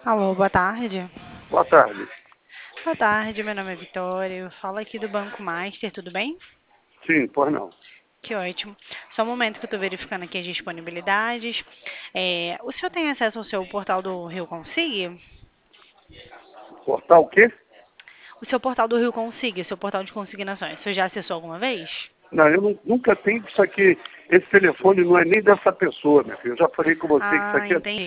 Alô, boa tarde. Boa tarde. Boa tarde, meu nome é Vitória. Eu falo aqui do Banco Master, tudo bem? Sim, pois não. Que ótimo. Só um momento que eu estou verificando aqui as disponibilidades. O senhor tem acesso ao seu portal do Rio Consigue? Portal o quê? O seu portal do Rio Consigue, seu portal de consignações. O senhor já acessou alguma vez? Não, eu nunca tenho isso aqui. Esse telefone não é nem dessa pessoa, meu filho. Eu já falei com você que isso Ah, aqui é entendi.